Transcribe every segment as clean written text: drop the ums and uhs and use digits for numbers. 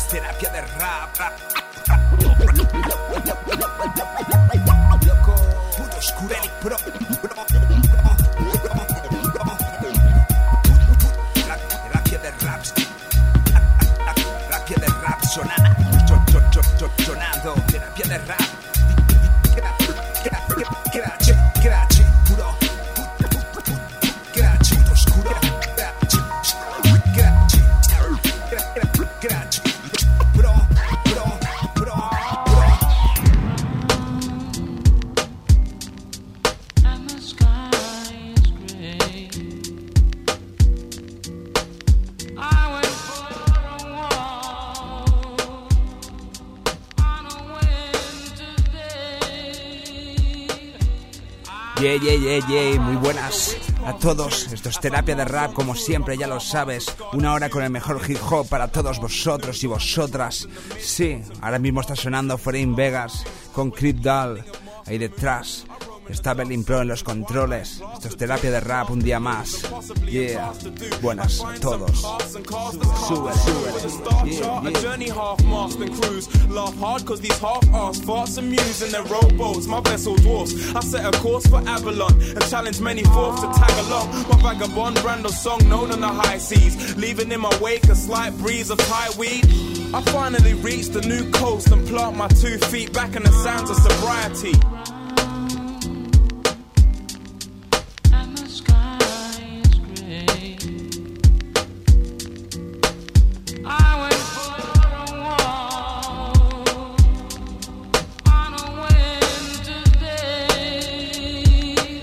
terapia de rap. Puto oscuro, pro. Terapia de rap. Terapia de rap sonando. Terapia de rap. Grazie, puro. Grazie, puto oscuro. Grazie, bro. And the sky is gray. I went for a walk on a winter day. Yeah, muy buenas a todos. Esto es Terapia de Rap, como siempre, ya lo sabes. Una hora con el mejor hip hop para todos vosotros y vosotras. Sí, ahora mismo está sonando Foreign Vegas con Creep Doll. Ahí detrás está Berlin Pro en los controles. Esto es Terapia de Rap, un día más. Yeah, buenas a todos. Sube. Yeah. A journey half mast and cruise. Laugh hard cause these half-assed farts amuse in their rowboats. My vessel dwarfs. I set a course for Avalon and challenge many fourths to tag along. My vagabond Brando song known on the high seas, leaving in my wake a slight breeze of Thai weed. I finally reached the new coast and plant my 2 feet back in the sands of sobriety. And the sky is gray. I went for a walk on a winter day.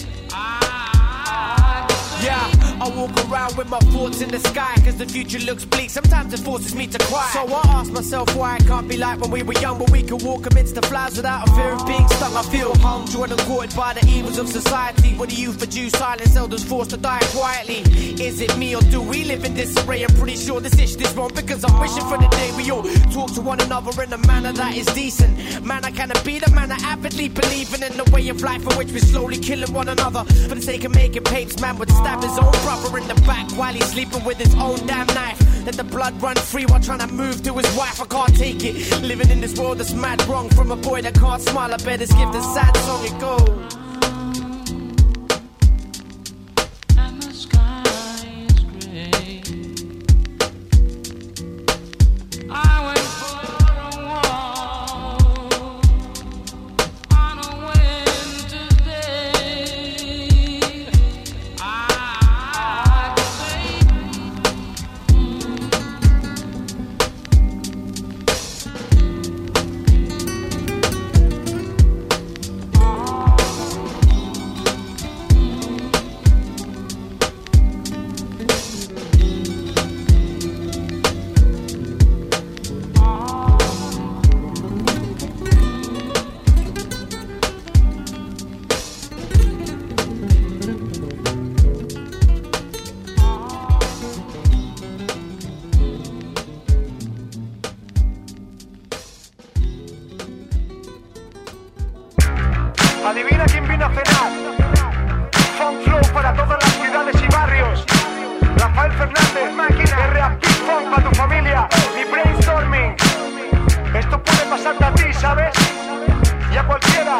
Yeah, I walk around with my thoughts in the sky, cause the future looks bleak, sometimes it forces me to cry. So I ask myself why it can't be like when we were young, but we could walk amidst the flowers without a fear of being stung. I feel harmed, drawn and quartered by the evils of society, where the youth are due silence, elders forced to die quietly. Is it me or do we live in disarray? I'm pretty sure this ish is wrong, because I'm wishing for the day we all talk to one another in a manner that is decent. Man, I cannot be the man that avidly believing in the way of life in which we're slowly killing one another for the sake of making papes. Man would stab his own brother in the back while he's sleeping with his own damn knife. Let the blood run free while trying to move to his wife. I can't take it, living in this world that's mad wrong. From a boy that can't smile, I better skip the sad song. It goes. And the sky is gray. I went for a walk on a winter day. I could say Adivina quién vino a cenar. Funk Flow para todas las ciudades y barrios. Rafael Fernández, máquina. Reactive Funk para tu familia. Mi brainstorming. Esto puede pasarte a ti, ¿sabes? Y a cualquiera.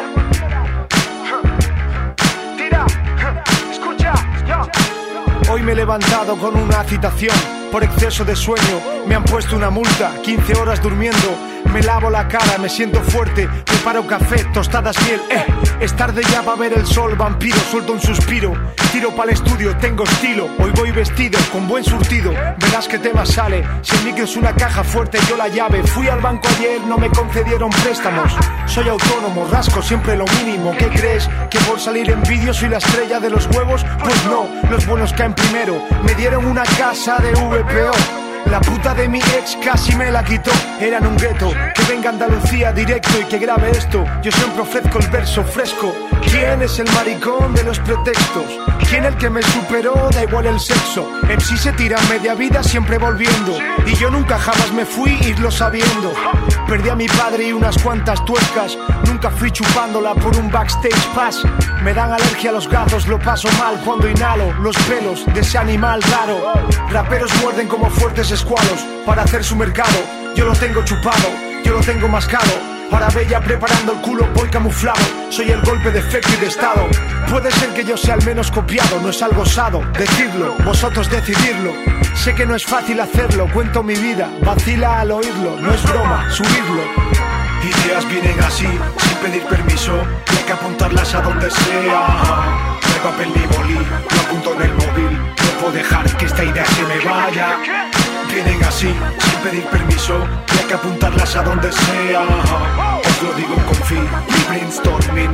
Tira. Escucha. Yo. Hoy me he levantado con una citación. Por exceso de sueño me han puesto una multa. 15 horas durmiendo. Me lavo la cara, me siento fuerte. Preparo café, tostadas, miel. Es tarde ya va a ver el sol, vampiro. Suelto un suspiro, tiro para el estudio. Tengo estilo, hoy voy vestido con buen surtido. Verás qué tema sale. Si el micro es una caja fuerte, yo la llave. Fui al banco ayer, no me concedieron préstamos. Soy autónomo, rasco siempre lo mínimo. ¿Qué crees? ¿Que por salir en vídeo soy la estrella de los huevos? Pues no, los buenos caen primero. Me dieron una casa de VPO. La puta de mi ex casi me la quitó. Era en un gueto, que venga Andalucía directo y que grabe esto. Yo siempre ofrezco el verso fresco. ¿Quién es el maricón de los pretextos? ¿Quién el que me superó? Da igual el sexo. MC se tira media vida siempre volviendo. Y yo nunca jamás me fui irlo sabiendo. Perdí a mi padre y unas cuantas tuercas. Nunca fui chupándola por un backstage pass. Me dan alergia a los gatos, lo paso mal cuando inhalo los pelos de ese animal raro. Raperos muerden como fuertes escualos para hacer su mercado. Yo lo tengo chupado, yo lo tengo mascado. Ahora ve ya preparando el culo, voy camuflado. Soy el golpe de efecto y de estado. Puede ser que yo sea al menos copiado, no es algo osado decirlo, vosotros decidirlo. Sé que no es fácil hacerlo, cuento mi vida, vacila al oírlo, no es broma, subirlo. Ideas vienen así, sin pedir permiso, y hay que apuntarlas a donde sea. No hay papel ni bolí, lo apunto en el móvil, no puedo dejar que esta idea se me vaya. Vienen así, sin pedir permiso, y hay que apuntarlas a donde sea. Os lo digo con fin, brainstorming.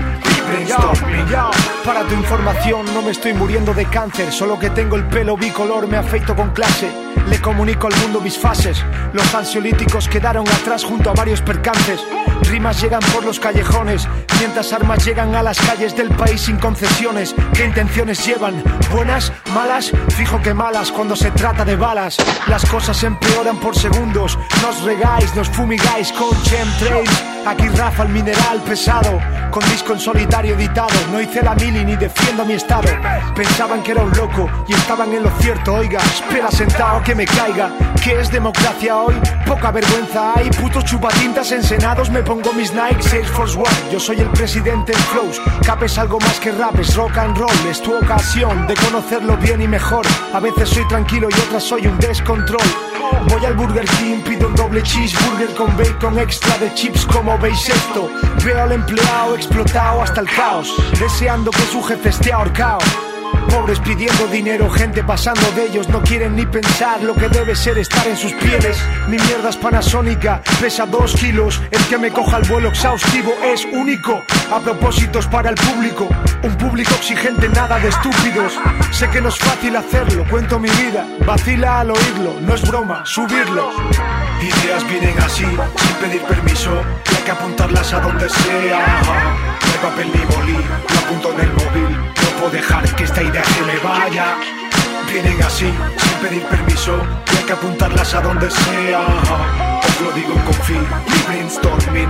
Para tu información, no me estoy muriendo de cáncer, solo que tengo el pelo bicolor, me afeito con clase. Le comunico al mundo mis fases. Los ansiolíticos quedaron atrás junto a varios percances. Rimas llegan por los callejones, mientras armas llegan a las calles del país sin concesiones. ¿Qué intenciones llevan? ¿Buenas? ¿Malas? Fijo que malas cuando se trata de balas. Las cosas empeoran por segundos. Nos regáis, nos fumigáis con chemtrails. Aquí Rafa el mineral pesado, con disco en solitario editado. No hice la mili ni defiendo mi estado. Pensaban que era un loco y estaban en lo cierto. Oiga, espera sentado que me caiga. ¿Qué es democracia hoy? Poca vergüenza hay. Putos chupatintas en senados, me pongo mis Nike Air Force One. Yo soy el presidente en flows. Cap es algo más que rap, es rock and roll. Es tu ocasión de conocerlo bien y mejor. A veces soy tranquilo y otras soy un descontrol. Voy al Burger King, pido un doble cheeseburger con bacon extra de chips. Como veis esto, veo al empleado explotado hasta el caos, deseando que su jefe esté ahorcado. Pobres pidiendo dinero, gente pasando de ellos. No quieren ni pensar lo que debe ser estar en sus pieles. Mi mierda es panasónica, pesa 2 kilos. El que me coja el vuelo exhaustivo es único. A propósitos para el público, un público exigente, nada de estúpidos. Sé que no es fácil hacerlo, cuento mi vida, vacila al oírlo, no es broma, subirlo. Ideas vienen así, sin pedir permiso, y hay que apuntarlas a donde sea. No hay papel ni bolí, lo apunto en el móvil. No puedo dejar que esta idea se me vaya. Vienen así, sin pedir permiso, y hay que apuntarlas a donde sea. Os lo digo con fin, brainstorming.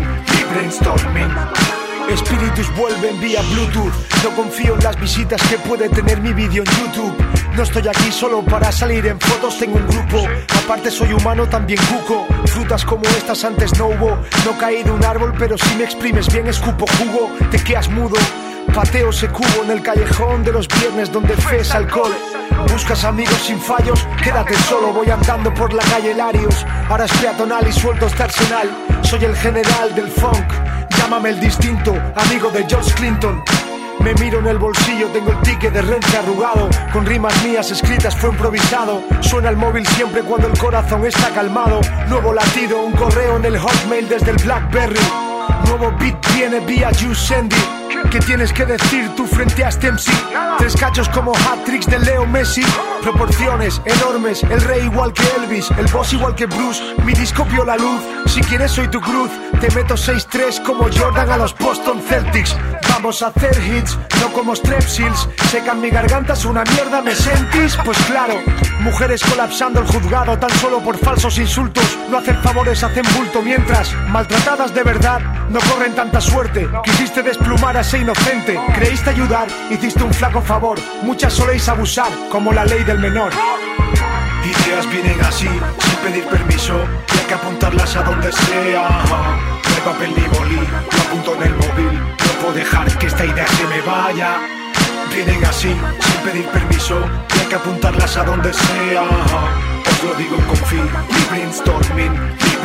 Espíritus vuelven vía Bluetooth. No confío en las visitas que puede tener mi vídeo en YouTube. No estoy aquí solo para salir en fotos, tengo un grupo. Aparte soy humano, también cuco. Frutas como estas antes no hubo. No caí de un árbol, pero si me exprimes bien escupo jugo. Te quedas mudo. Pateo ese cubo en el callejón de los viernes donde fe es alcohol. Buscas amigos sin fallos, quédate solo. Voy andando por la calle Larios. Ahora es peatonal y suelto este arsenal. Soy el general del funk. Llámame el distinto, amigo de George Clinton. Me miro en el bolsillo, tengo el ticket de Renfe arrugado. Con rimas mías escritas fue improvisado. Suena el móvil siempre cuando el corazón está calmado. Nuevo latido, un correo en el Hotmail desde el Blackberry. Nuevo beat viene vía YouSend It. ¿Qué tienes que decir tú frente a este MC? 3 cachos como hat-tricks de Leo Messi. Proporciones enormes, el rey igual que Elvis, el boss igual que Bruce. Mi disco vio la luz, si quieres soy tu cruz. Te meto 6-3 como Jordan a los Boston Celtics. Vamos a hacer hits, no como Strepsils. Secan mi garganta, es una mierda, ¿me sentís? Pues claro, mujeres colapsando el juzgado tan solo por falsos insultos. No hacen favores, hacen bulto, mientras maltratadas de verdad no corren tanta suerte. Quisiste desplumar a ese inocente, creíste ayudar, hiciste un flaco favor. Muchas soléis abusar, como la ley del menor. Ideas vienen así, sin pedir permiso, y hay que apuntarlas a donde sea. No hay papel ni bolí, lo apunto en el móvil. No puedo dejar que esta idea se me vaya. Vienen así, sin pedir permiso, y hay que apuntarlas a donde sea. Os lo digo con fin, brainstorming.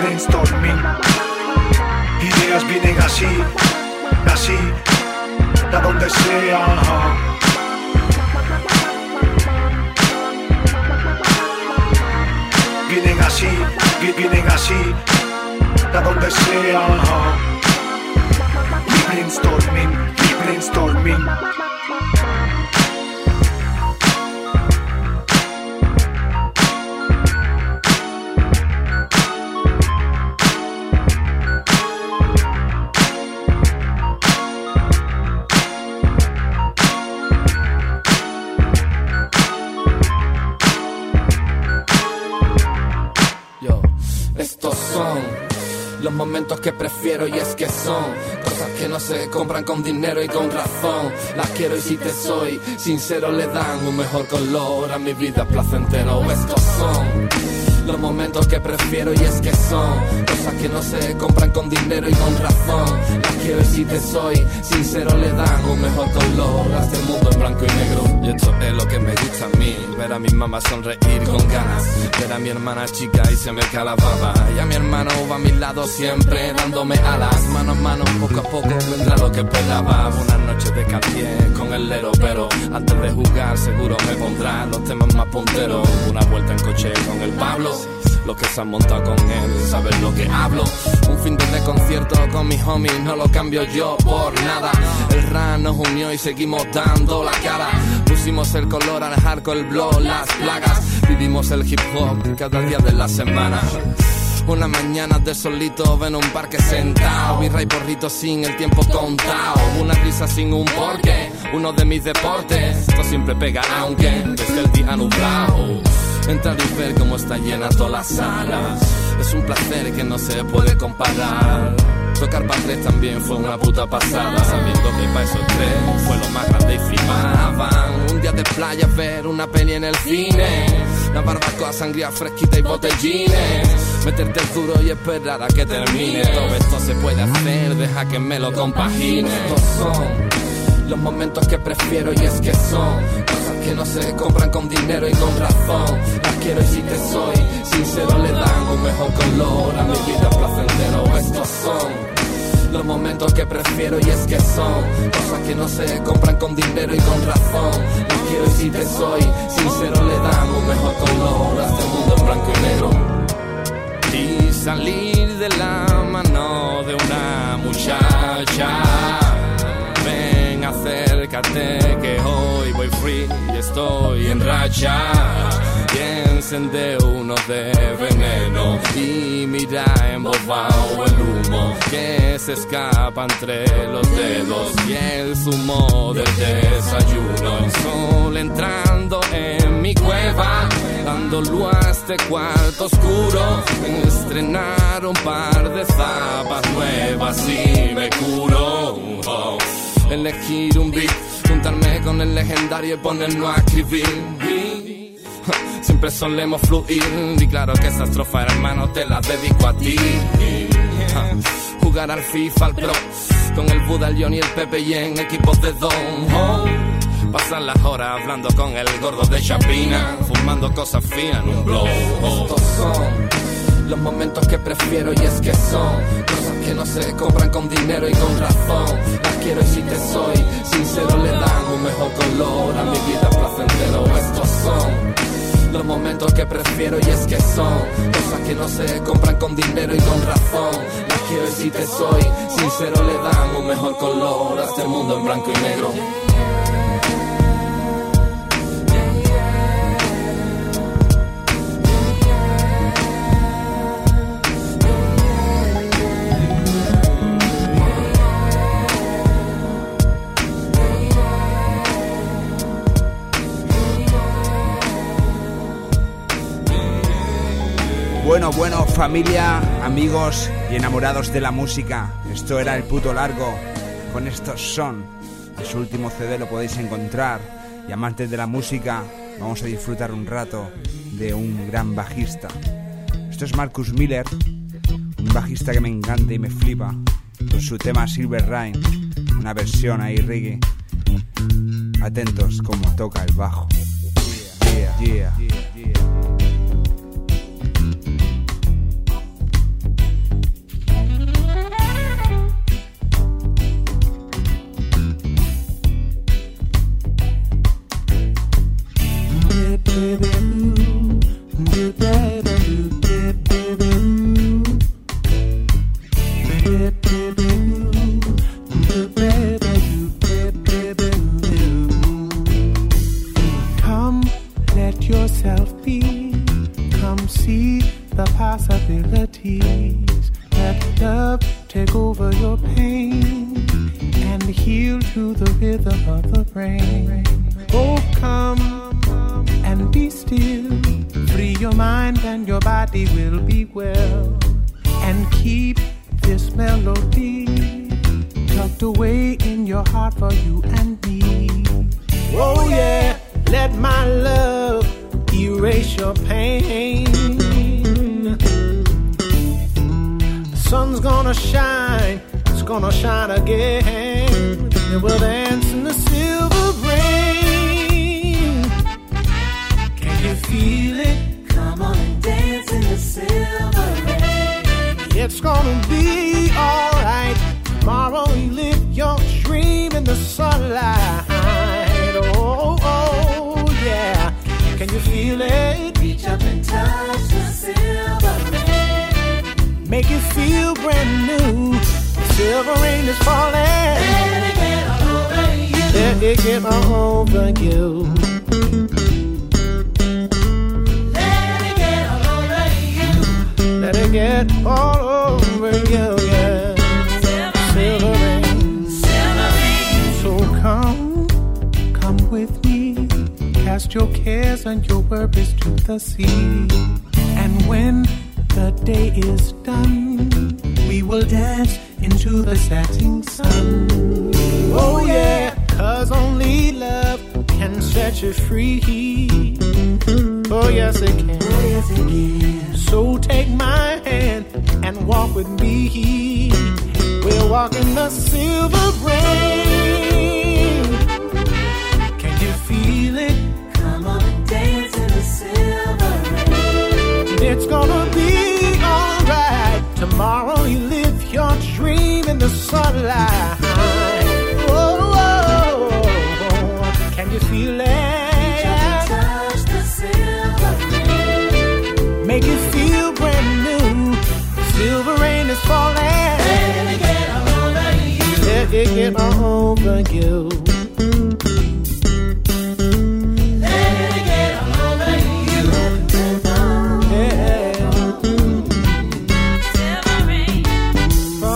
Ideas vienen así, a donde sea. Vienen así, a donde sea. Brainstorming. Estos son los momentos que prefiero y es que son cosas que no se compran con dinero y con razón. Las quiero y si te soy sincero le dan un mejor color a mi vida placentero. Estos son los momentos que prefiero, y es que son cosas que no se compran con dinero y con razón. Las quiero y si te soy sincero le dan un mejor color a este mundo en blanco y negro. Y esto es lo que me gusta a mí, ver a mi mamá sonreír con ganas, ver a mi hermana chica y se me cae la baba, y a mi hermano va a mi lado siempre dándome alas. Mano a mano, poco a poco vendrá lo que esperaba. Buenas noches de Cartier con el lero, pero antes de jugar seguro me pondrá los temas más punteros. Una vuelta en coche con el Pablo, los que se han montado con él saben lo que hablo. Un fin de concierto con mis homies no lo cambio yo por nada. El rap nos unió y seguimos dando la cara. Pusimos el color al hardcore, el blow, las plagas. Vivimos el hip hop cada día de la semana. Una mañana de solito en un parque sentado, mi rey porrito sin el tiempo contado, una risa sin un porqué, uno de mis deportes, esto siempre pega aunque desde el día nublado. Entrar y ver cómo está llena toda la sala, es un placer que no se puede comparar. Tocar para tres también fue una puta pasada, sabiendo que para esos tres fue lo más grande y flipaban. Un día de playa, ver una peli en el cine, una barbacoa, sangría fresquita y botellines, meterte duro y esperar a que termine. Todo esto se puede hacer, deja que me lo compagine. Estos son los momentos que prefiero, y es que son cosas que no se compran con dinero y con razón. Las quiero y si te soy sincero le dan un mejor color a mi vida placentero. Estos son los momentos que prefiero, y es que son cosas que no se compran con dinero y con razón. Las quiero y si te soy sincero le dan un mejor color a este mundo en blanco y negro. Y salir de la mano de una muchacha, ven acércate que hoy voy free y estoy en racha. Y encende uno de veneno y mira embobado el humo que se escapa entre los dedos y el zumo del desayuno. El sol entrando en mi cueva, dando luz a este cuarto oscuro. Estrenar un par de zapas nuevas y me curo. Elegir un beat, juntarme con el legendario y ponernos a escribir. Siempre solemos fluir, y claro que esa estrofa, hermano, te la dedico a ti. Jugar al FIFA, al Pro, con el Buda, el Johnny, el Pepe y en equipos de Don. Pasar las horas hablando con el gordo de Chapina, fumando cosas finas en un blow. Estos son los momentos que prefiero, y es que son cosas que no se compran con dinero y con razón. Las quiero y si te soy sincero le dan un mejor color a mi vida placentero. Estos son los momentos que prefiero, y es que son cosas que no se compran con dinero y con razón. Las quiero y si te soy sincero le dan un mejor color a este mundo en blanco y negro. Bueno, familia, amigos y enamorados de la música, esto era El Puto Largo, con Estos Son. En su último CD lo podéis encontrar, y amantes de la música, vamos a disfrutar un rato de un gran bajista. Esto es Marcus Miller, un bajista que me encanta y me flipa, con su tema Silver Rain, una versión ahí reggae. Atentos como toca el bajo. Yeah, yeah, yeah, yeah. Come, let yourself be. Come see the possibilities. Let love take over your pain and heal to the rhythm of the rain. Oh, come and be still. Free your mind and your body will be well. And keep this melody tucked away in your heart for you and me. Oh yeah, let my love erase your pain. sun's gonna shine, it's gonna shine again. And we'll dance in the silver rain. Can you feel it? Come on and dance in the silver rain. It's gonna be alright. Tomorrow you live your dream in the sunlight. Oh, oh, yeah. Can you feel it? Reach up and touch the silver rain. Make it feel brand new. The silver rain is falling. Let it get all over you. Let it get all over you. Let it get all over you. Let it get all over you, yeah. Silver rain. Silver rain. So come with me. Cast your cares and your worries to the sea. And when the day is done, we will dance into the setting sun. Oh yeah, 'cause only love can set you free. Oh yes it can. Oh yes it can. So take my hand and walk with me. We'll walk in the silver rain. Can you feel it? Come on and dance in the silver rain. It's gonna be alright. Tomorrow you live your dream in the sunlight. Oh, oh, oh. Can you feel it? Touch the silver rain. Make it feel brand new. Silver rain is falling. Let it get all over you. Let it get all over you. Let it get all over you. Yeah. Silver rain. Oh,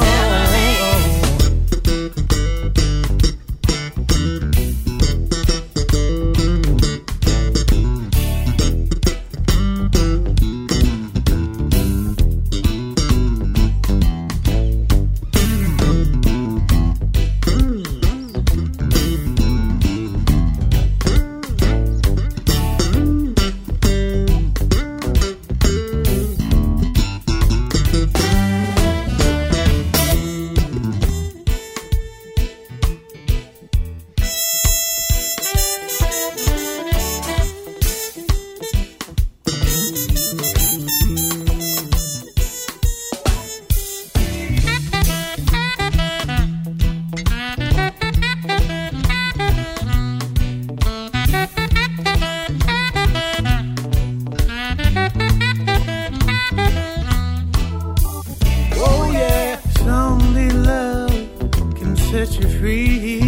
oh yeah, only love can set you free.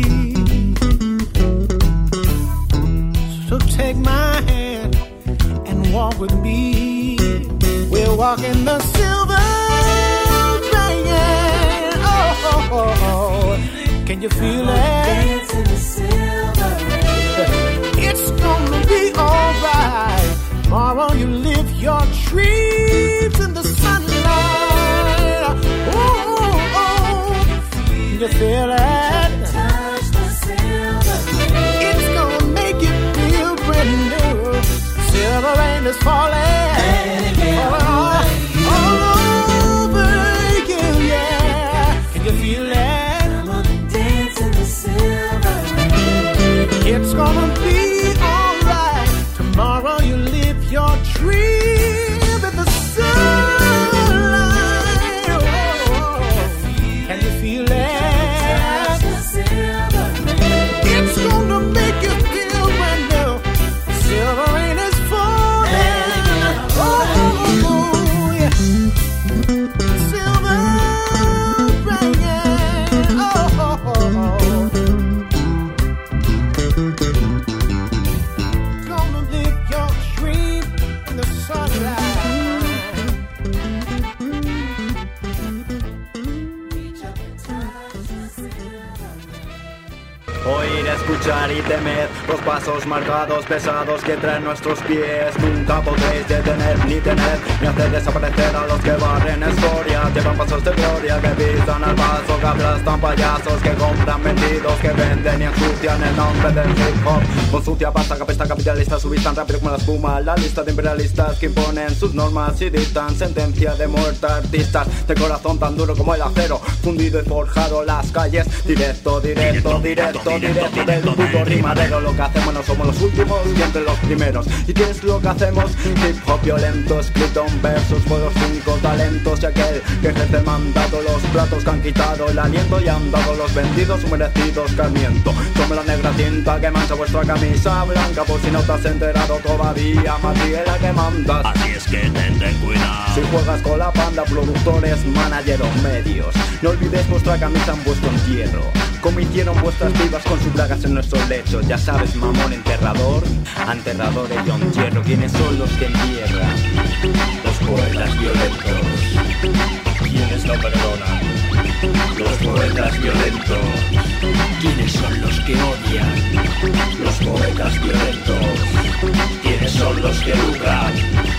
So take my hand and walk with me. We'll walk in the silver rain. Oh, oh, oh, oh. Can you feel it? Dance in the silver rain. It's gonna be alright. Tomorrow you live your dreams in the sunlight. Oh, oh, oh. Can you feel it? Touch the silver rain. It's gonna make you feel brand new. Silver rain is falling. All over you, yeah. Can you feel it? Come on and dance in the silver rain. It's gonna be alright. Tomorrow you live your dream in the sunlight. Oh, oh, oh. Can you feel it? Touch the silver rain. It's gonna make you feel brand new. Silver rain is falling. Oh, oh, oh, yeah. Silver rain. Oh, oh, oh. Gonna live your dream in the sunlight. Oír, escuchar y temer los pasos marcados, pesados que traen nuestros pies. Nunca podréis detener ni tener, ni hacer desaparecer a los que barren escoria. De dan pasos de gloria, que pisan al paso, que aplastan payasos, que compran vendidos, que venden y ensucian el nombre del hip hop. Con sucia pasta, capesta capitalista, subís tan rápido como la espuma. La lista de imperialistas que imponen sus normas y dictan sentencia de muerte a artistas de corazón tan duro como el acero, fundido y forjado las calles. Directo del puto rimadero. Lo que hacemos no somos los últimos y entre los primeros. ¿Y qué es lo que hacemos? Hip hop violento, escrito en versos por los 5 talentos y aquel que ejerce mandado, los platos que han quitado el aliento y han dado los vendidos su merecido escarmiento. Somos la negra tinta que mancha vuestra camisa blanca, por si no te has enterado todavía, Matiela que mandas. Así es que ten cuidado. Si juegas con la banda, productores, managers, medios, no olvidéis vuestra camisa en vuestro entierro, como hicieron vuestras vivas con sus bragas en nuestros lechos. Ya sabes, mamón enterrador, enterrador y yo entierro. ¿Quiénes son los que entierran? Los poetas violentos. ¿Quiénes no perdonan? Los poetas violentos. ¿Quiénes son los que odian? Los poetas violentos. ¿Quiénes son los que lucran?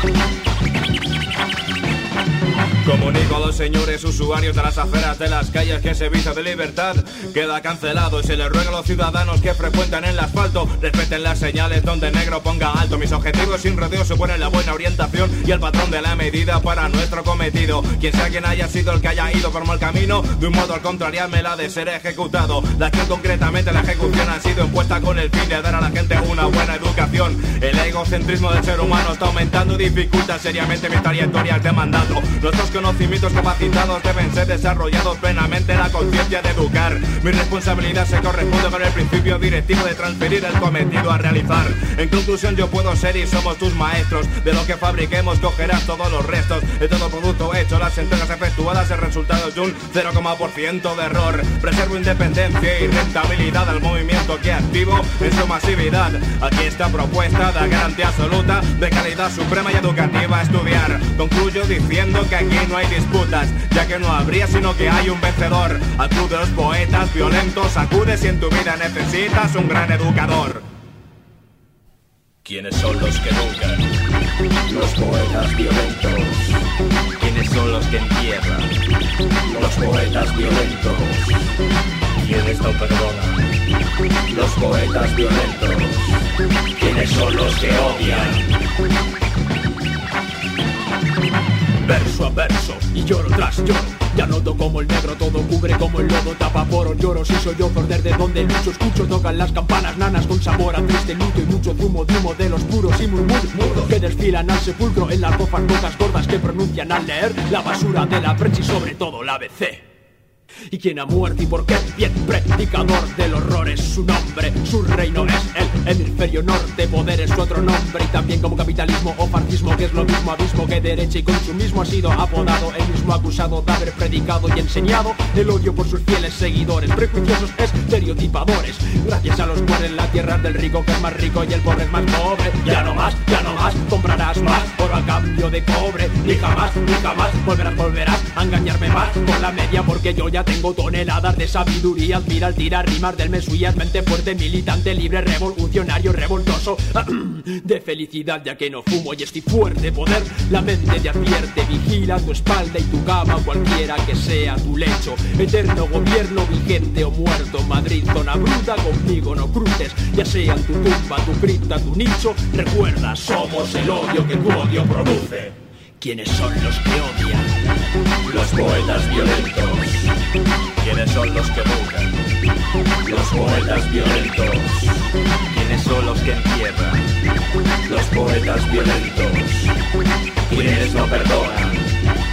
Comunico a los señores usuarios de las aceras de las calles que ese viso de libertad queda cancelado y se les ruega a los ciudadanos que frecuentan el asfalto respeten las señales donde negro ponga alto. Mis objetivos sin rodeo suponen la buena orientación y el patrón de la medida para nuestro cometido. Quien sea quien haya sido el que haya ido por mal camino, de un modo al contrariarme la de ser ejecutado. La acción concretamente la ejecución ha sido impuesta con el fin de dar a la gente una buena educación. El egocentrismo del ser humano está aumentando y dificulta seriamente mis trayectorias de mandato. Nuestros conocimientos capacitados deben ser desarrollados plenamente, la conciencia de educar. Mi responsabilidad se corresponde con el principio directivo de transferir el cometido a realizar. En conclusión, yo puedo ser y somos tus maestros. De lo que fabriquemos cogerás todos los restos. De todo producto hecho, las entregas efectuadas, el resultado es un 0,% de error. Preservo independencia y rentabilidad al movimiento que activo en su masividad. Aquí está propuesta de garantía absoluta de calidad suprema y educativa a estudiar. Concluyo diciendo que aquí no hay disputas, ya que no habría sino que hay un vencedor. Acude a los poetas violentos, acude si en tu vida necesitas un gran educador. ¿Quiénes son los que nunca? Los poetas violentos. ¿Quiénes son los que entierran? Los poetas violentos. ¿Quiénes no perdonan? Los poetas violentos. ¿Quiénes son los que odian? Verso a verso y lloro tras lloro. Ya noto como el negro todo cubre como el lodo tapa poros. Lloro si soy yo por de donde lucho. Escucho, tocan las campanas nanas con sabor a triste luto y mucho zumo de humo de los puros y murmullos que desfilan al sepulcro en las bofas bocas gordas que pronuncian al leer la basura de la prensa y sobre todo la ABC. ¿Y quién ha muerto y por qué? Bien, predicador del horror es su nombre. Su reino es el hemisferio norte. Poder es su otro nombre. Y también como capitalismo o fascismo, que es lo mismo abismo que derecha y consumismo, ha sido apodado el mismo acusado de haber predicado y enseñado el odio por sus fieles seguidores, prejuiciosos estereotipadores. Gracias a los cuales la tierra es del rico, que es más rico y el pobre es más pobre. Ya no más, comprarás más oro a cambio de cobre. Ni jamás volverás a engañarme más con la media, porque yo ya tengo toneladas de sabiduría. Admira al tirar rimas del Mesías, mente fuerte, militante, libre, revolucionario, revoltoso de felicidad, ya que no fumo y estoy fuerte. Poder, la mente te advierte, vigila tu espalda y tu cama, cualquiera que sea tu lecho. Eterno gobierno vigente o muerto, Madrid, zona bruta, conmigo no cruces, ya sea en tu tumba, tu cripta, tu nicho. Recuerda, somos el odio que tu odio produce. ¿Quiénes son los que odian? Los poetas violentos. ¿Quiénes son los que buscan? Los poetas violentos. ¿Quiénes son los que entierran? Los poetas violentos. ¿Quiénes no perdonan?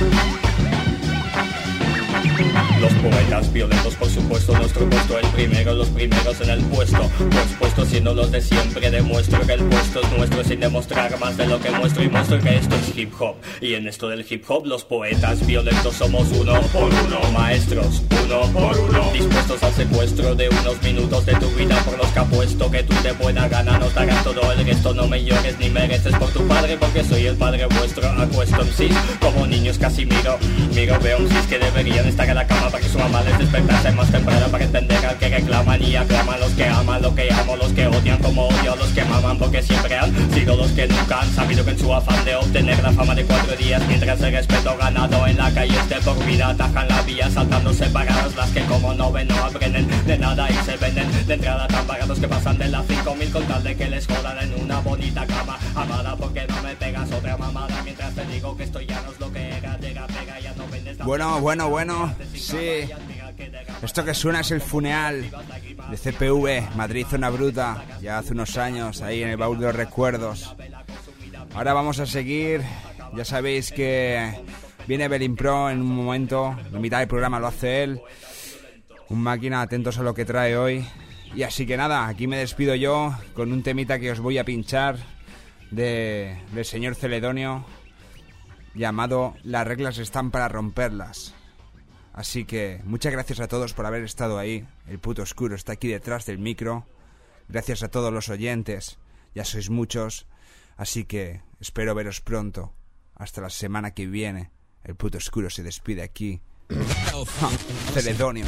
Los poetas violentos, por supuesto, nuestro puesto el primero, los primeros en el puesto. Pues puesto siendo los de siempre, demuestro que el puesto es nuestro sin demostrar más de lo que muestro. Y muestro que esto es hip hop. Y en esto del hip hop, los poetas violentos somos uno por uno. Maestros, uno por uno. Dispuestos al secuestro de unos minutos de tu vida, por los que apuesto que tú de buena gana nos darás todo el resto. No me llores ni mereces por tu padre, porque soy el padre vuestro. Acuesto en sí, como niños casi miro, veo un cis que deberían estar en la cama para que su mamá les despertase más temprano, para entender al que reclaman y aclaman los que aman, lo que amo, los que odian como odio a los que maman, porque siempre han sido los que nunca han sabido que en su afán de obtener la fama de 4 días, mientras el respeto ganado en la calle es de por vida atajan la vía saltándose paradas. Las que como no ven no aprenden de nada y se venden de entrada tan pagados que pasan de las 5000 con tal de que les jodan en una bonita cama. Amada, porque no me pegas otra mamada mientras te digo que esto ya no es lo que era. Llega, pega, ya no vendes la... Bueno, sí. Esto que suena es el funeral de CPV, Madrid Zona Bruta, ya hace unos años, ahí en el baúl de los recuerdos. Ahora vamos a seguir, ya sabéis que viene Belin Pro en un momento, la mitad del programa lo hace él. Un máquina, atentos a lo que trae hoy. Y así que nada, aquí me despido yo con un temita que os voy a pinchar del señor Celedonio, llamado Las reglas están para romperlas. Así que muchas gracias a todos por haber estado ahí. El puto oscuro está aquí detrás del micro. Gracias a todos los oyentes, ya sois muchos. Así que espero veros pronto. Hasta la semana que viene. El puto oscuro se despide aquí. Celedonio.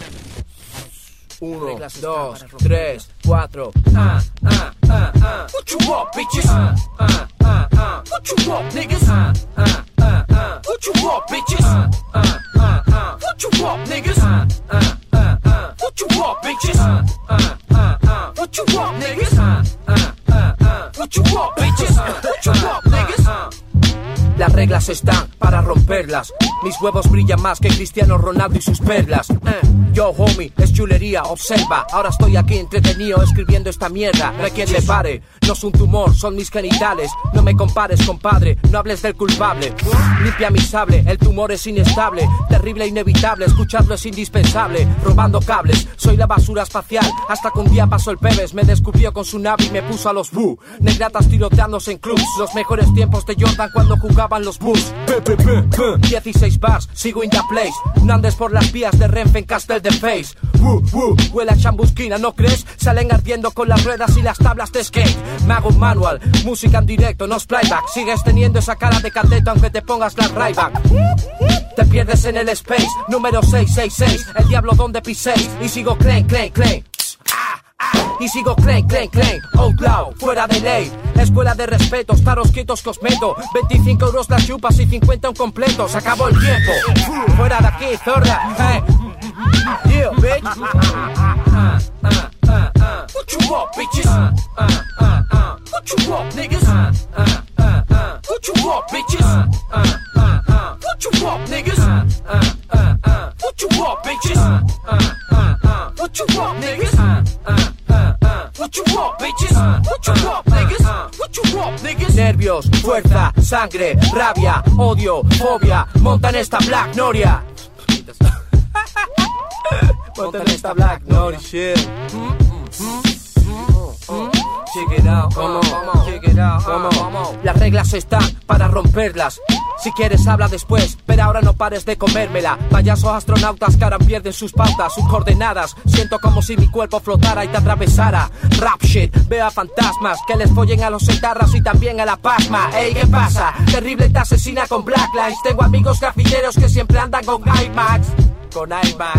1, 2, 3, 4. What you want, bitches? What you want, niggas? What you want, bitches? What you want, niggas? What you want, bitches? What you want, niggas? What you want, bitches? What you want, niggas? Las reglas están para romperlas. Mis huevos brillan más que Cristiano Ronaldo y sus perlas. Yo, homie, es chulería, observa. Ahora estoy aquí entretenido escribiendo esta mierda. No hay quien le pare, no es un tumor, son mis genitales. No me compares, compadre, no hables del culpable. Limpia mi sable, el tumor es inestable. Terrible e inevitable, escucharlo es indispensable. Robando cables, soy la basura espacial. Hasta que un día pasó el Pebes, me descubrió con su nave y me puso a los Boo. Negratas tiroteándose en clubs. Los mejores tiempos de Jordan cuando jugaban los Bulls. 16 bars, sigo in the place. No andes por las vías de Renfe en Castel de Face. Huele a chambusquina, ¿no crees? Salen ardiendo con las ruedas y las tablas de skate. Me hago un manual, música en directo, no es playback. Sigues teniendo esa cara de cateto aunque te pongas la Ray-Ban. Te pierdes en el space, número 666. El diablo donde piséis. Y sigo clank, clank, clank. Y sigo clank, clank, clank. Outlaw, fuera de ley. Escuela de respeto, estaros quietos que os meto. 25 euros las chupas y 50 un completo. Se acabó el tiempo. Fuera de aquí, zorra. Yeah, bitch. What you want, bitches? What you want, niggas? What you want, bitches? What you want, niggas? What you want, bitches? What you want, niggas? What you want, bitches? What you want, niggas? What you want, niggas? Nervios, fuerza, sangre, rabia, odio, fobia. Montan esta Black Noria. Montan esta Black Noria shit. Check it out, check it out, Las reglas están para romperlas. Si quieres habla después, pero ahora no pares de comérmela. Payasos astronautas que ahora pierden sus pautas, sus coordenadas. Siento como si mi cuerpo flotara y te atravesara. Rap shit, veo a fantasmas que les follen a los etarras y también a la pasma. Ey, ¿qué pasa? Terrible te asesina con blacklines. Tengo amigos grafilleros que siempre andan con IMAX. Con IMAX.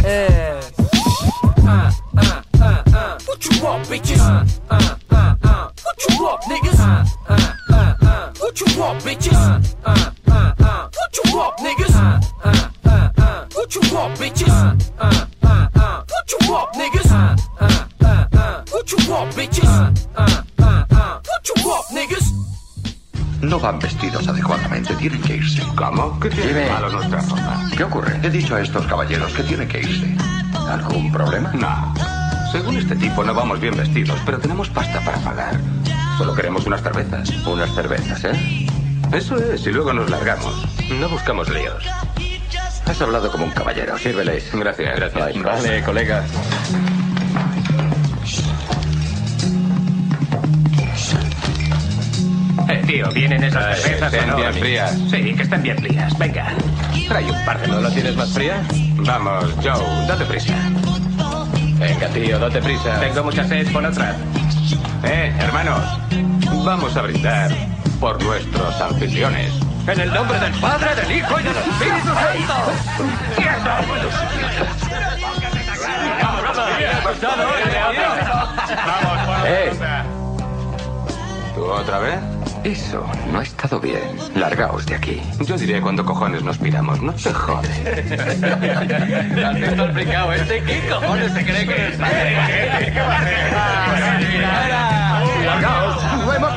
What you want, bitches? What you want, niggas? What you want, bitches? What you want, niggas? What you want, bitches? What you want, niggas? What you want, bitches? What you want, niggas? No van vestidos adecuadamente, tienen que irse. ¿Cómo? ¿Qué tiene de malo nuestra forma? ¿Qué ocurre? He dicho a estos caballeros que tienen que irse. ¿Algún problema? No. Según este tipo no vamos bien vestidos, pero tenemos pasta para pagar. Solo queremos unas cervezas. Unas cervezas, ¿eh? Eso es, y luego nos largamos. No buscamos líos. Has hablado como un caballero. Sírveles. Gracias, gracias. Vale, colega. Tío, ¿vienen esas cervezas estén bien frías? Sí, que estén bien frías. Venga, trae un par de... ¿No la tienes más fría? Vamos, Joe, date prisa. Venga, tío, date prisa. Tengo mucha sed, pon otra. Hermanos, vamos a brindar por nuestros anfitriones. En el nombre del Padre, del Hijo y del Espíritu Santo. ¿Tú otra vez? Eso no ha estado bien. Largaos de aquí. Yo diré cuándo cojones nos piramos. No te jodes. ¿Has visto el pringao este? ¿Qué cojones se cree que es? ¿Qué va a hacer? Largaos. No hemos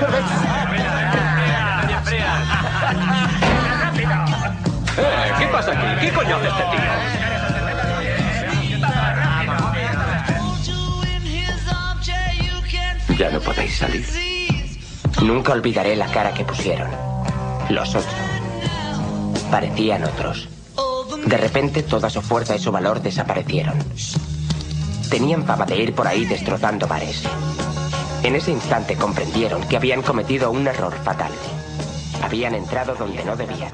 ¿Qué pasa aquí? ¿Qué coño hace este tío? Ya no podéis salir. Nunca olvidaré la cara que pusieron. Los otros. Parecían otros. De repente toda su fuerza y su valor desaparecieron. Tenían fama de ir por ahí destrozando bares. En ese instante comprendieron que habían cometido un error fatal. Habían entrado donde no debían.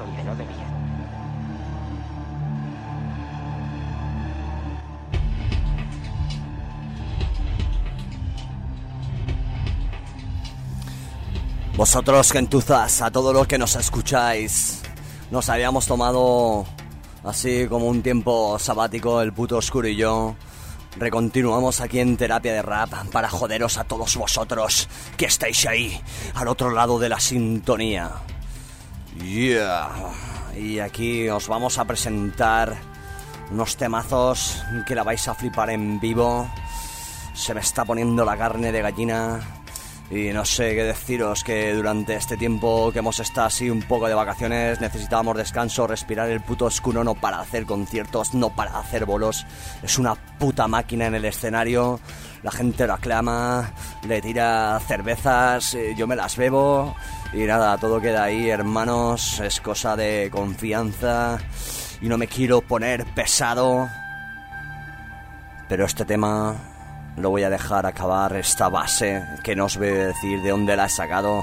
Vosotros, gentuzas, a todo lo que nos escucháis, nos habíamos tomado así como un tiempo sabático, el puto Oscuro y yo. Recontinuamos aquí en Terapia de Rap para joderos a todos vosotros que estáis ahí, al otro lado de la sintonía. Yeah. Y aquí os vamos a presentar unos temazos que la vais a flipar en vivo. Se me está poniendo la carne de gallina. Y no sé qué deciros, que durante este tiempo que hemos estado así un poco de vacaciones necesitábamos descanso, respirar. El puto Oscuro no para hacer conciertos, no para hacer bolos. Es una puta máquina en el escenario. La gente lo aclama, le tira cervezas, yo me las bebo. Y nada, todo queda ahí, hermanos. Es cosa de confianza. Y no me quiero poner pesado, pero este tema lo voy a dejar acabar, esta base que no os voy a decir de dónde la he sacado.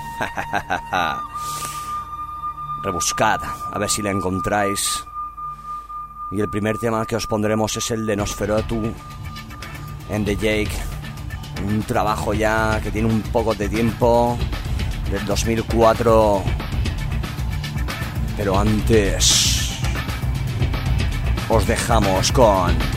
Rebuscad, a ver si la encontráis. Y el primer tema que os pondremos es el de Nosferatu and the Jake. Un trabajo ya que tiene un poco de tiempo, del 2004. Pero antes os dejamos con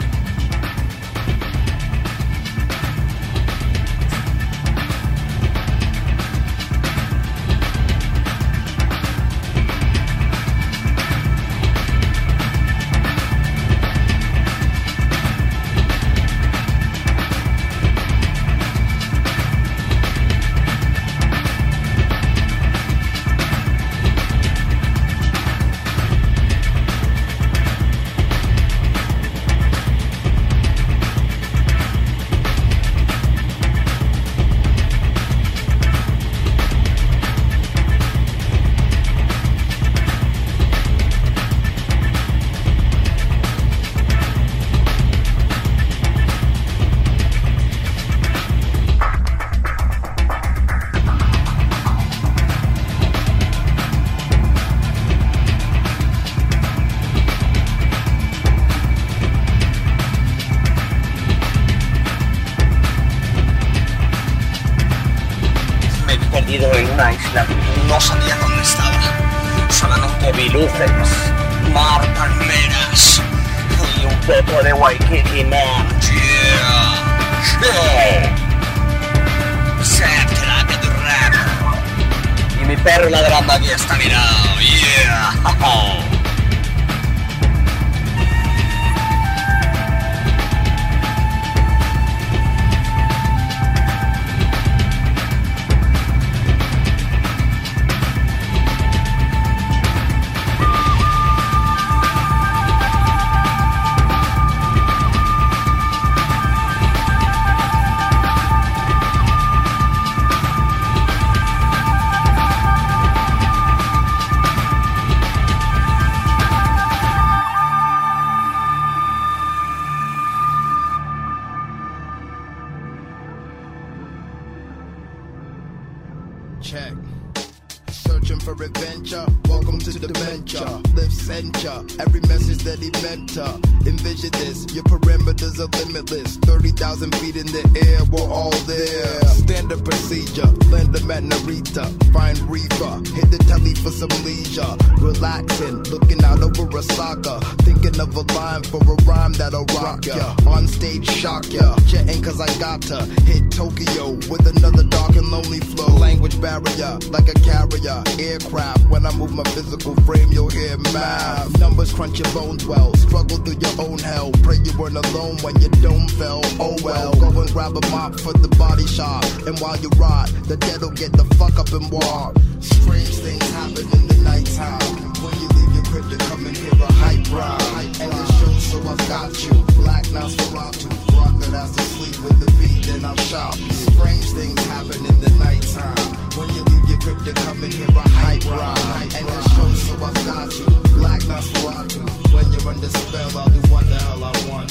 en una isla, no sabía dónde estaba. Solamente vi luces, mar, palmeras y un poco de Waikiki, man. Yeah. Terapia de Rap. Y mi perro ladrando aquí está mirado. Yeah. Check. Searching for adventure. Welcome to the venture. Live censure. Every message that he mentor. Envision this. Your perimeters are limitless. 30,000 feet in the air. We're all there. Standard procedure. Land them at Narita. Find reefer. Hit the telly for some leisure. Relaxing. Looking out over a saga. Thinking line of a line for a rhyme that'll rock ya. On stage, shock ya. Jetting cause I got to hit Tokyo with another dark and lonely flow. Language barrier, like a carrier. Aircraft, when I move my physical frame, you'll hear math. Numbers crunch your bones well. Struggle through your own hell. Pray you weren't alone when your dome fell. Oh well, go and grab a mop for the body shop. And while you rot, the dead'll get the fuck up and walk. Strange things happen in the nighttime. When you leave your crib to come and hear a hype rhyme. And the show, so I've got you. Black Nosferatu, rock that has to sleep with the beat, then I'll shop. Strange things happen in the nighttime. When you leave your crib to come and hear a hype rhyme. And the show, so I've got you. Black Nosferatu, when you're under spell, I'll do what the hell I want.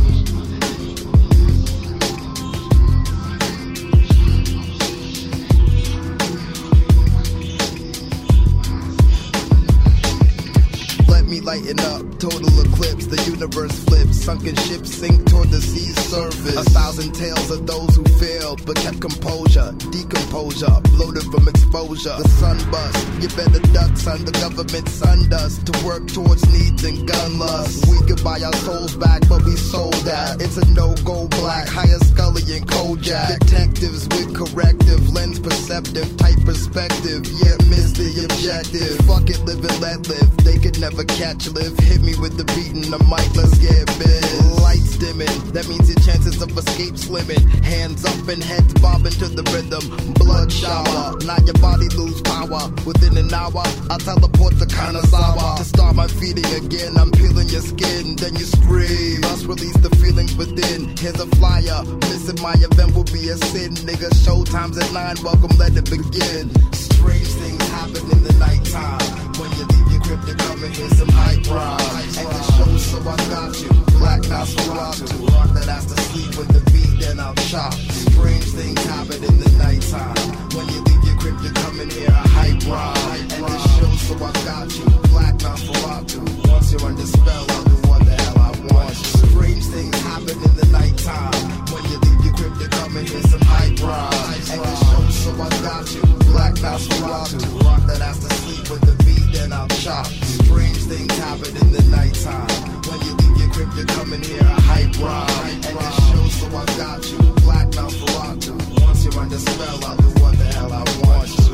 Me lighten up, total eclipse, the universe flips, sunken ships sink toward the sea's surface. 1,000 tales of those who failed but kept composure, decomposure, bloated from exposure. The sun bust, you better duck, son. The government sunned us to work towards needs and gun lust. We could buy our souls back, but we sold that. It's a no-go black, higher Scully and Kojak. Detectives with corrective, lens perceptive, tight perspective. Yeah, miss the objective. Fuck it, live and let live. They could never catch live. Hit me with the beat and the mic, let's get big. Lights dimming, that means your chances of escape slimming. Hands up and heads bobbing to the rhythm. Blood shower, now your body lose power. Within an hour, I'll teleport to Kanazawa. To start my feeding again, I'm peeling your skin. Then you scream, must release the feelings within. Here's a flyer, missing my event will be a sin. Nigga, showtime's at 9, welcome, let it begin. Strange things happen in the nighttime. When you leave your crib to come and hear some hype rhyme. And the show, so I got you. Black Nosferatu, rock that has to sleep with the beat, then I'll chop. Strange things happen in the nighttime. When you leave your crib to come and hear a hype rhyme. And the show, so I got you. Black Nosferatu, once you're under spell, I'll do what the hell I want. Strange things happen in the nighttime. When you leave your crib to come and hear some hype rhyme. And the show, so I got you. Black Nosferatu, rock that has to sleep with the beat, then I'll chop. Strange things happen in the nighttime. When you leave your crib to come and hear a hype rhyme. And the show, so I got you. Black Nosferatu, once you're under spell, I'll do what the hell I want to.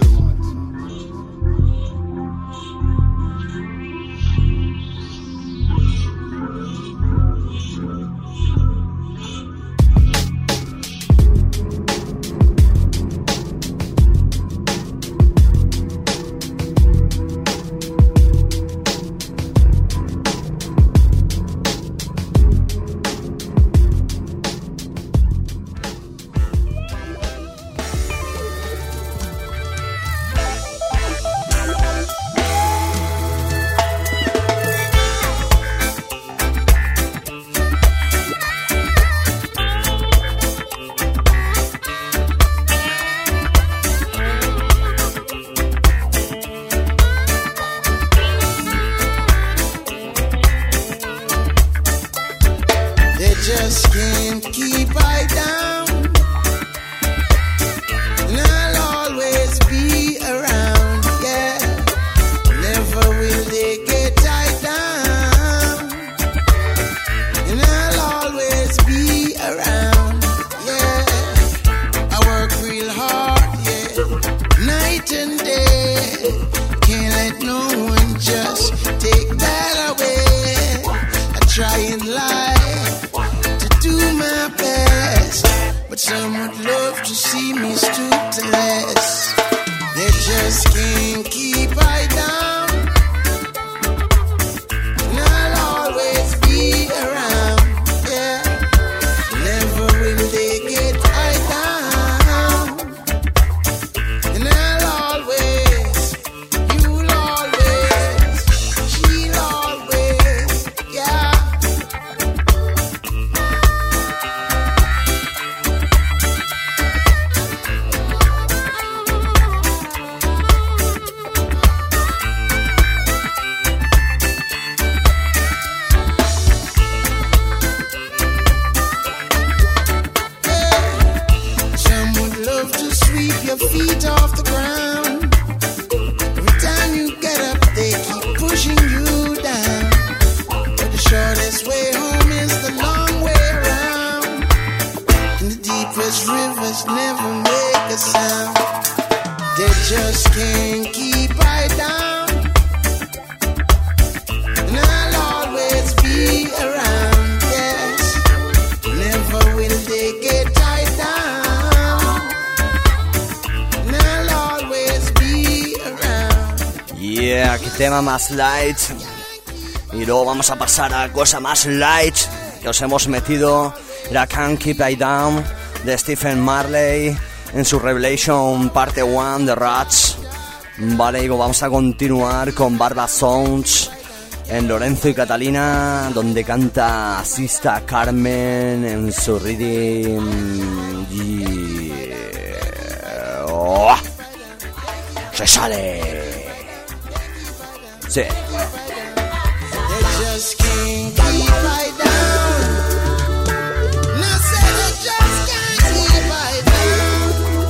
shortest way home is the long way around. And the deepest rivers never make a sound. They just can't keep right down. And I'll always be around, yes. Never will they get tied down. And I'll always be around. Yeah, qué tema más light. Y luego vamos a pasar a cosa más light que os hemos metido. Era Can't Keep I Down de Stephen Marley en su Revelation parte 1 de Rats. Vale, y vamos a continuar con Barba Sounds en Lorenzo y Catalina, donde canta Sista Carmen en su rhythm. Yeah. Oh. Se sale. Sí. Just can't keep right down. And I said I just can't keep right down.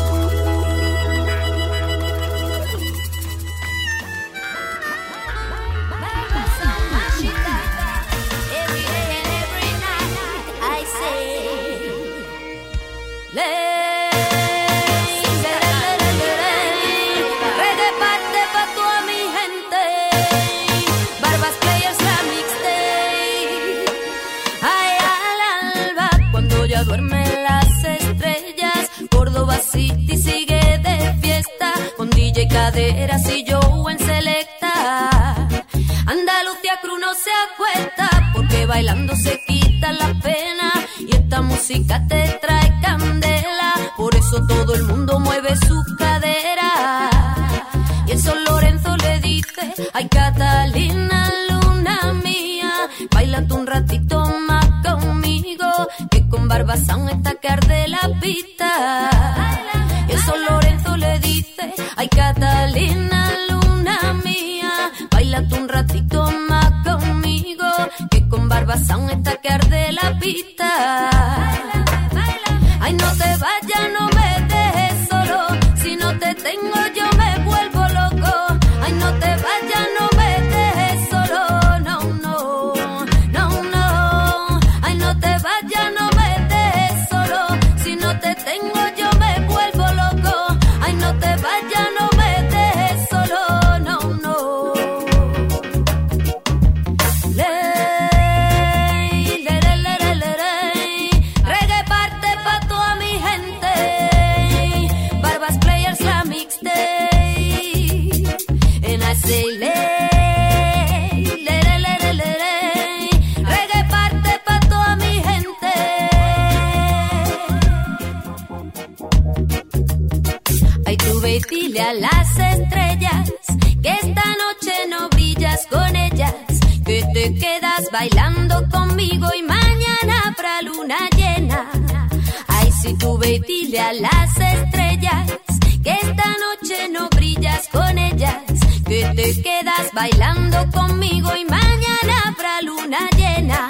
Every day and every night I say, reggae parte pa' toda mi gente. Barbas Players la mixtape. Ay, al alba, cuando ya duermen las estrellas, Córdoba City sigue de fiesta, con DJ Caderas y Joe en selecta. Andalucía Cruz no se acuesta, porque bailando se quita la pena, y esta música te trae candela, por eso todo el mundo mueve su cadera. Y el Sol Lorenzo le dice, ay Catalina, luna mía, bailate un ratito más conmigo, que con Barba Sound está que arde la pista. Y el Sol Lorenzo le dice, ay Catalina, luna mía, bailate un ratito más conmigo, que con Barba Sound está que arde la pista. Ay, no te vayas, no me dejes solo, si no te tengo yo me vuelvo loco. Ay, no te vayas, no me dejes solo, no, no, no, no. Ay, no te vayas, no me dejes solo, si no te tengo yo me vuelvo loco. Ay, no te vayas, no me dejes solo, no, no. Reggae parte pa' toda mi gente. Barbas Players la mixtape. And I say reggae parte pa' toda mi gente. Ay, tú ve y dile a las estrellas que esta noche no brillas con ellas, que te quedas bailando conmigo y mañana habrá luna llena. Ay, si tú ve y dile a las estrellas que esta noche no brillas con ellas, que te quedas bailando conmigo y mañana habrá luna llena.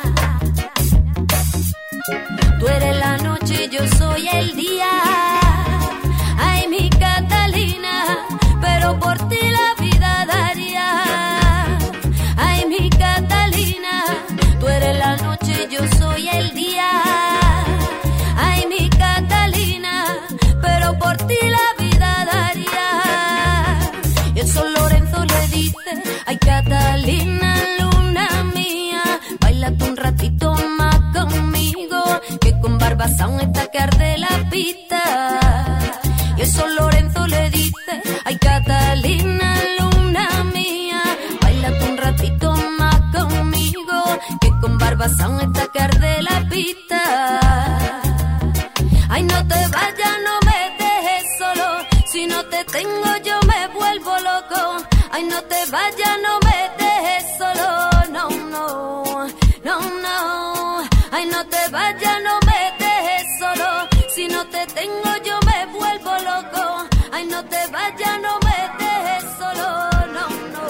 Tú eres la noche y yo soy el día. Ay, mi Catalina, pero por ti la vida daría. Ay, mi Catalina, tú eres la noche y yo soy el día. Ay, mi Catalina, pero por ti la vida daría. Y el Sol Lorenzo le dice, ay Catalina, luna mía, bailate un ratito más conmigo, que con Barba Sound está que arde la pista. Y el Sol Lorenzo le dice, ay Catalina, luna mía, bailate un ratito más conmigo, que con Barba Sound está que arde la pista. Ay, no te vayas, no me dejes solo, si no te tengo yo me vuelvo loco. Ay, no te vayas, no me dejes solo, no, no, no, no. Ay, no te vayas, no me dejes solo, si no te tengo yo me vuelvo loco. Ay, no te vayas, no me dejes solo, no, no.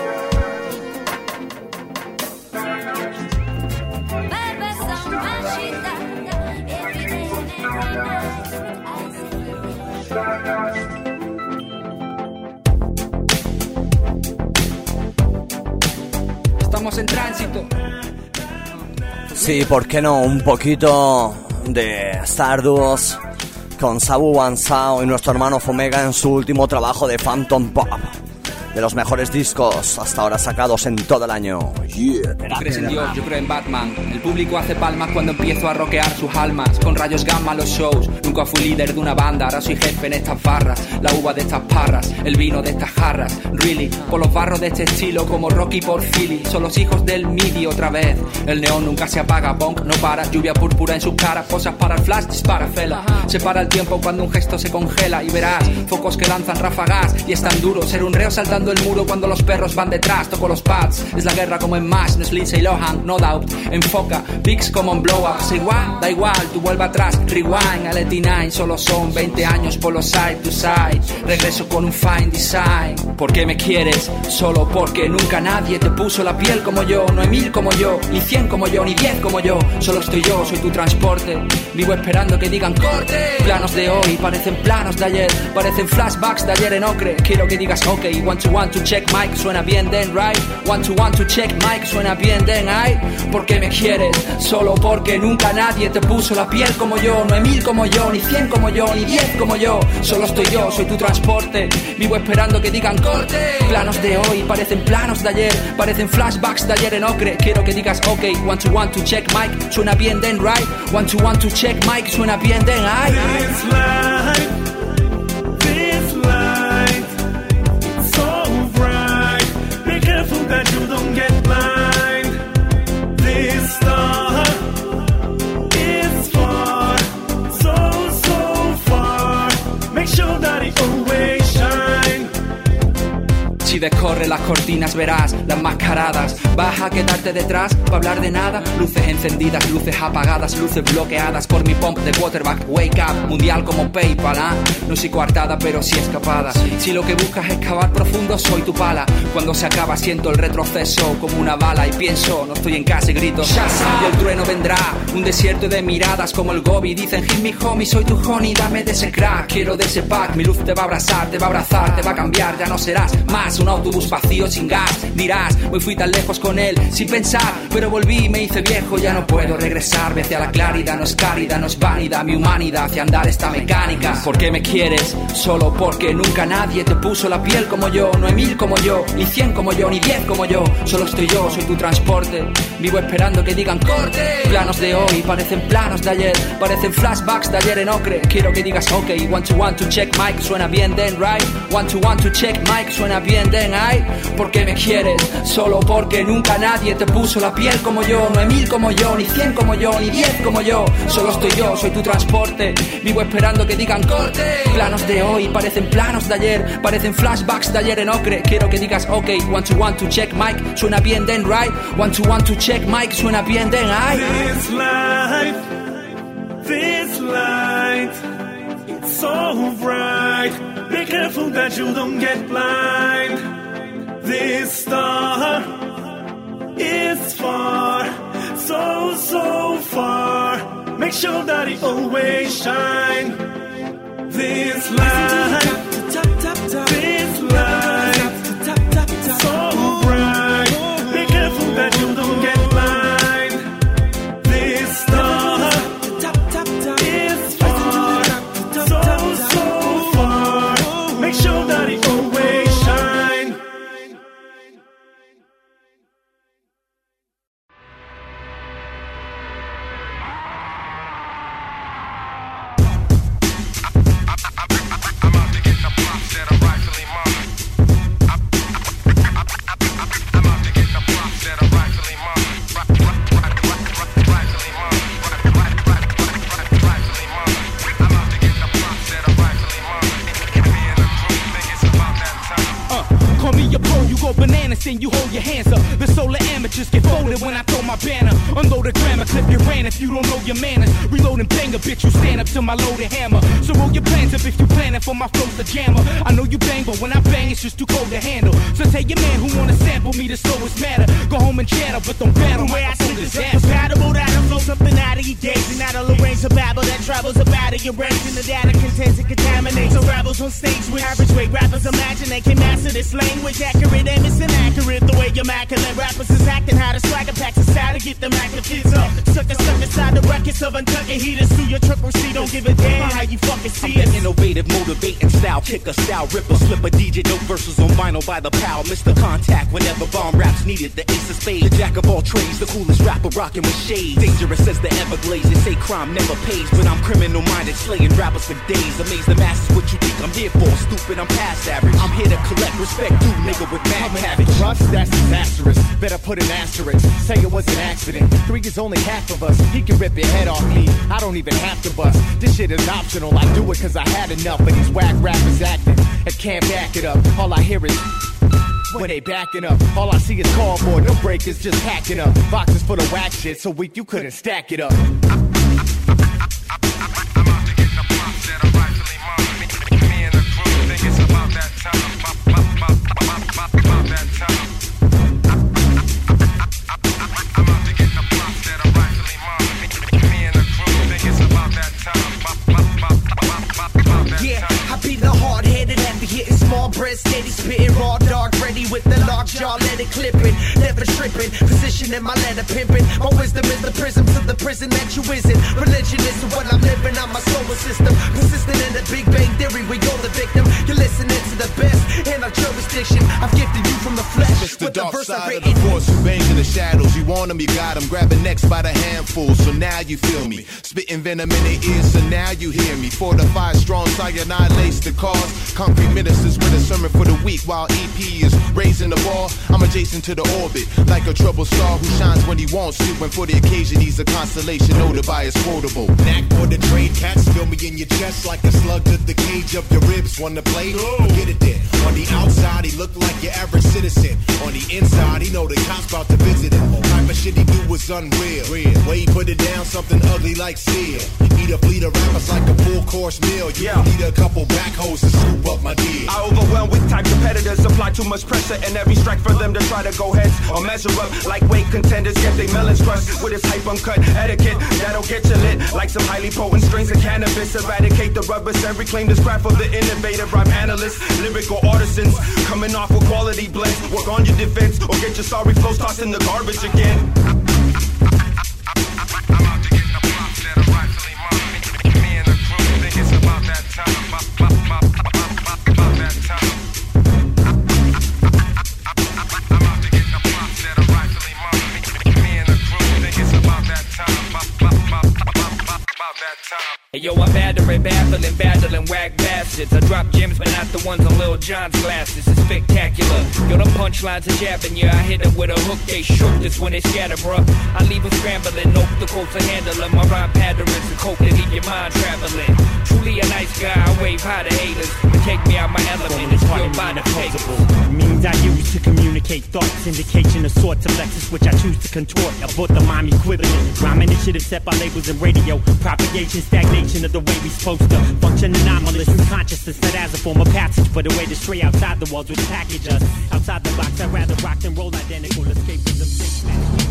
Baby, some machita, every day and every night. Estamos en tránsito. Sí, ¿por qué no? Un poquito de Stardust con Sabu Wansao y nuestro hermano Fomega en su último trabajo de Phantom Pop. De los mejores discos hasta ahora sacados en todo el año. Yeah. ¿Tú crees en Dios? Yo creo en Batman. El público hace palmas cuando empiezo a rockear sus almas. Con rayos gamma los shows. Nunca fui líder de una banda, ahora soy jefe en estas barras. La uva de estas parras, el vino de estas jarras. Really, por los barros de este estilo como Rocky por Philly. Son los hijos del MIDI otra vez. El neón nunca se apaga, punk no para. Lluvia púrpura en sus caras, posas para el flash, dispara fela. Se para el tiempo cuando un gesto se congela. Y verás, focos que lanzan ráfagas. Y es tan duro ser un reo saltando el muro cuando los perros van detrás. Toco los pads, es la guerra como en MASH. No es Lindsay Lohan, no doubt. Enfoca, Bigs como en blow up. Say what? Da igual, tú vuelve atrás. Rewind, a 89, solo son 20 años por los side to side. Regreso con un fine design. ¿Por qué me quieres? Solo porque nunca nadie te puso la piel como yo. No hay 1000 como yo, ni 100 como yo, ni 10 como yo. Solo estoy yo, soy tu transporte. Vivo esperando que digan corte. Planos de hoy parecen planos de ayer. Parecen flashbacks de ayer en Ocre. Quiero que digas ok, 1 to check mic, suena bien then right. 1 to check mic, suena bien then I. ¿Por qué me quieres? Solo porque nunca nadie te puso la piel como yo. No hay 1000 como yo, ni 100 como yo, ni 10 como yo. Solo estoy yo, soy tu transporte. Vivo esperando que digan corte. Planos de hoy parecen planos de ayer. Parecen flashbacks de ayer en Ocre. Quiero que digas ok, 1 to check mic, suena bien then right. 1 to check mic, suena bien then I. This light, so bright. Be careful that you don't get blind. This star is far, so far. Make sure that it always shine. Si descorre las cortinas verás las mascaradas. Vas a quedarte detrás para hablar de nada. Luces encendidas, luces apagadas, luces bloqueadas por mi pump de quarterback. Wake up, mundial como PayPal, ¿ah? No soy coartada pero sí escapada. Si lo que buscas es cavar profundo soy tu pala. Cuando se acaba siento el retroceso como una bala. Y pienso, no estoy en casa y grito Shazam. Y el trueno vendrá, un desierto de miradas como el Gobi. Dicen hit me homie, soy tu honey, dame de ese crack. Quiero de ese pack, mi luz te va a abrazar, te va a abrazar, te va a cambiar. Ya no serás más un autobús vacío sin gas. Dirás, hoy fui tan lejos con él sin pensar, pero volví y me hice viejo. Ya no puedo regresar hacia la claridad. No es cálida, no es válida mi humanidad hacia andar esta mecánica. ¿Por qué me quieres? Solo porque nunca nadie te puso la piel como yo. No hay 1000 como yo, ni 100 como yo, ni 10 como yo. Solo estoy yo, soy tu transporte. Vivo esperando que digan corte. Planos de hoy parecen planos de ayer. Parecen flashbacks de ayer en Ocre. Quiero que digas ok, 1 to check mic, suena bien then right. 1 to check mic, suena bien then I. ¿Por qué me quieres? Solo porque nunca nadie te puso la piel como yo. No hay 1000 como yo, ni 100 como yo, ni 10 como yo. Solo estoy yo, soy tu transporte. Vivo esperando que digan corte. Planos de hoy parecen planos de ayer. Parecen flashbacks de ayer en Ocre. Quiero que digas ok, 1 to check mic, suena bien then right. 1 to check mic, suena bien then I. This light, it's so bright. Be careful that you don't get blind. This star is far, so far. Make sure that it always shine. This light, this light, so bright. Be careful that you don't get blind. This star is far, so far. Make sure that it always shine. Then you hold your hands up. The solar amateurs get folded when I throw my banner. Unload a grammar, clip your ran if you don't know your manners. Reload and bang a bitch, you stand up to my loaded hammer. So roll your plans up if you planning for my flow's the jammer. I know you bang, but when I bang, it's just too cold to handle. So tell your man who wanna sample me the slowest matter. Go home and chatter, but don't battle. The way I see this compatible that I flow something out of your days and out of the range of babble that travel levels of battle, you're raising the data contends and contaminates. So rebels on stage with average weight rappers imagine they can master this language. Accurate aim is inaccurate. The way you're immaculate rappers is acting how the swagger packs is sad to get them active kids up. Sucker stuck inside the records of untucking heaters through your truck receipt. Don't give a damn how you fucking see it. Innovative, motivating style, kicker style, ripper, slipper, DJ, no verses on vinyl by the pal. Mr. Contact whenever bomb raps needed. The ace of spades, the jack of all trades, the coolest rapper rocking with shades. Dangerous as the Everglades. They say crime never pays, but I'm criminal minded, slaying rappers for days. Amaze the masses, what you think I'm here for? Stupid, I'm past average. I'm here to collect respect, you nigga with mad cabbage. Rust, that's disastrous. Better put an asterisk. Say it was an accident. 3 is only half of us. He can rip your head off me. I don't even have to bust. This shit is optional. I do it cause I had enough of these whack rappers acting. And can't back it up. All I hear is when they backing up. All I see is cardboard. No breakers just hacking up. Boxes full of whack shit so weak you couldn't stack it up. Steady spitting raw dog ready with the lock jaw, let it clipping, never tripping, positioning my letter pimping. My wisdom is the prism to the prison that you isn't. Religion is what I'm living on my solar system. Persistent in the Big Bang Theory where you're the victim. You're listening to the best in our jurisdiction. I've gifted you from the flesh. It's the dark side of the force who bangs in the shadows. You want them, you got them. Grabbing necks by the handful, so now you feel me. Spitting venom in their ears, so now you hear me. Fortified, strong, cyanide lace the cause. Concrete ministers with a sermon for the week while EP is raising the ball. I'm adjacent to the orbit, like a troubled star who shines when he wants to. And for the occasion, he's a constellation noted by his quotable. Knack for the trade cats, feel me in your chest like a slug to the cage of your ribs. Wanna play? Forget it then. On the outside, he look like your average citizen. On the inside, he know the cops about to visit him. Type of shit he do was unreal. Way he put it down, something ugly like seal. Eat a fleet of rappers like a full course meal. You need a couple backhoes to scoop up my deal. I overwhelm weak type competitors, apply too much pressure in every strike for them to try to go heads or measure up. Lightweight contenders get they melons crushed with his hype uncut etiquette. That'll get you lit like some highly potent strains of cannabis. Eradicate the rubbish and reclaim this craft for the innovative rhyme analysts, lyrical artisans coming off with quality blends. Work on your defense or get your sorry flows tossed in the garbage again. Hey yo, I'm battling whack bastards. I drop gems, but not the ones on Lil Jon's glasses. It's spectacular. Yo, them punchlines are jabbing you. I hit them with a hook, they shook this when they scatter, bruh. I leave them scrambling, nope, the quotes are handling. My rhyme pattern is a coke that leave your mind traveling. Truly a nice guy, I wave high to haters. But take me out my element, it's pure by the papers. Means I use to communicate thoughts, indication of sorts of lexes which I choose to contort. Abort the mime equivalent. Rhyme initiative set by labels and radio. Propagation, stagnation of the way we supposed to function anomalous. Consciousness that as a form of passage, but a way to stray outside the walls which package us. Outside the box, I'd rather rock than roll identical. Escapism, fake magic.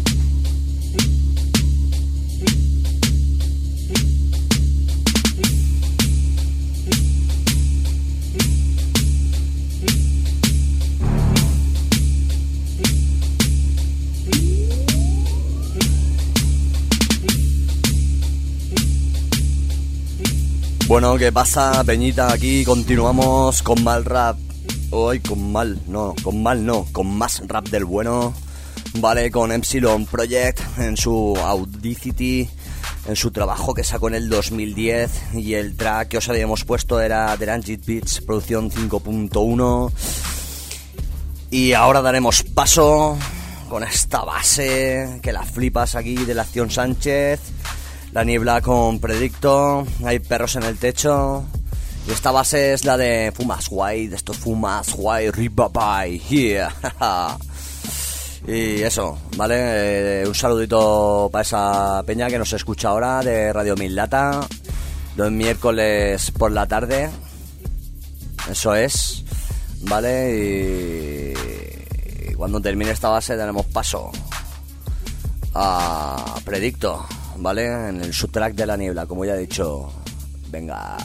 Bueno, ¿qué pasa, peñita? Aquí continuamos con mal rap. Hoy con mal no, con más rap del bueno. Vale, con Epsilon Project en su Audacity, en su trabajo que sacó en el 2010. Y el track que os habíamos puesto era The Rangit Beats, producción 5.1. Y ahora daremos paso con esta base que la flipas aquí de la Acción Sánchez. La niebla con Predicto, hay perros en el techo. Y esta base es la de Fumas Guay, de estos Fumas Guay, Ripapai, yeah. Y eso, ¿vale? Un saludito para esa peña que nos escucha ahora de Radio Mil Lata, los miércoles por la tarde. Eso es, ¿vale? Y cuando termine esta base daremos paso a Predicto. ¿vale? En el subtrack de La Niebla, como ya he dicho. Venga.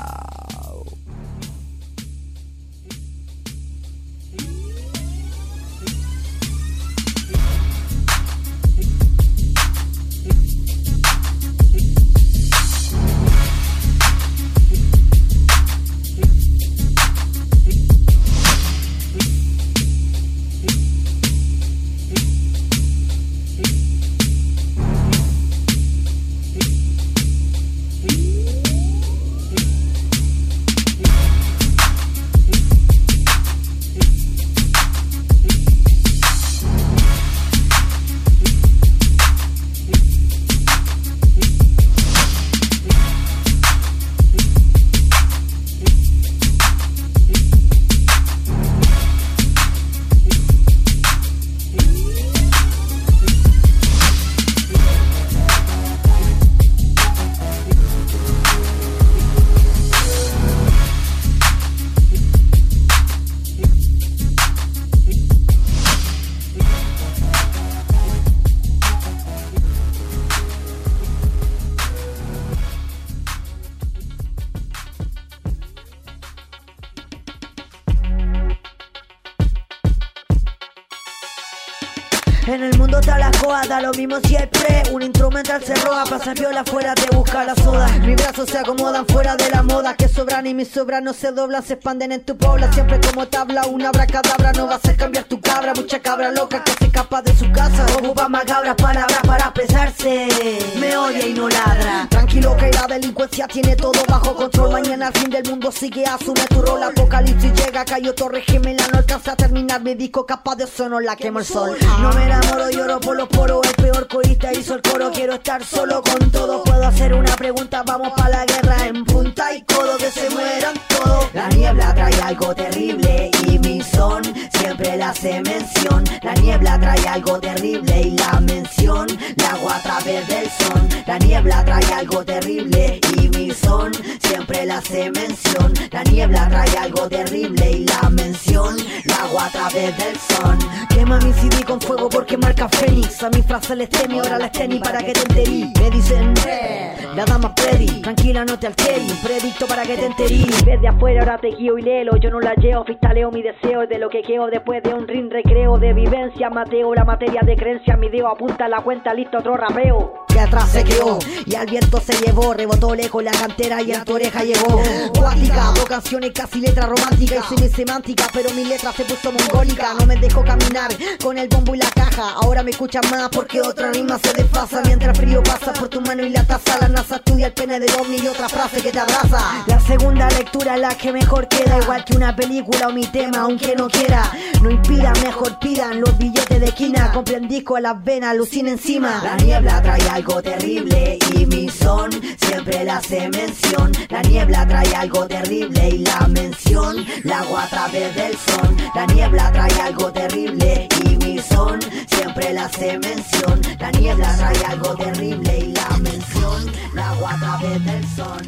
En el mundo está la coa, da lo mismo siempre. Un instrumental se roba, pasa viola fuera, te busca la soda. Mis brazos se acomodan fuera de la moda, que sobran y mis sobras no se doblan, se expanden en tu pobla. Siempre como tabla, una abracadabra no va a hacer cambiar tu cabra. Mucha cabra loca que se escapa de su casa, ocupa macabras palabras para expresarse. Me odia y no ladra. Tranquilo que la delincuencia tiene todo bajo control. Mañana al fin del mundo sigue, asume tu rol. Apocalipsis llega, cayó Torre Gemela, no alcanza a terminar mi disco, capaz de eso no la quema el sol. No me enamoro, lloro por los poros, el peor corista hizo el coro. Quiero estar solo con todo, puedo hacer una pregunta, vamos pa' la guerra en punta y codo, que se mueran todos. La niebla trae algo terrible y mi son siempre la hace mención. La niebla trae algo terrible y la mención la hago a través del son. La niebla trae algo terrible y mi son siempre la hace mención. La niebla trae algo terrible y la mención la hago a través del son. Quema mi CD con fuego porque marca Fénix. A mi frase les temi, ahora les teni para que te enterí. Me dicen la dama Freddy, tranquila no te alteres. Predicto para que te enterí. Desde afuera ahora te guío y léelo. Yo no la llevo, fistaleo mi deseo de lo que quedo después de un ring recreo de vivencia. Mateo la materia de creencia, mi dedo apunta a la cuenta, listo otro rapeo. Que atrás se quedó y al viento se llevó, rebotó lejos la cantera y en tu oreja llegó. Cuática, dos canciones casi letra romántica y sin semántica, pero mi letra se puso mongólica. No me dejo caminar con el bombo y la caja, ahora me escuchan más porque otra rima se desfasa. Mientras el frío pasa por tu mano y la taza, la NASA estudia el pene del ovni y otra frase que te abraza. La segunda lectura es la que mejor queda, igual que una película o mi tema, aunque no quiera. No inspira, mejor pidan los billetes de esquina. Compren disco a las venas, alucina encima. La niebla trae algo terrible y mi son siempre la hace mención. La niebla trae algo terrible y la mención la hago a través del son. La niebla trae algo terrible y mi son siempre la hace mención. La niebla trae algo terrible y la mención la hago a través del son.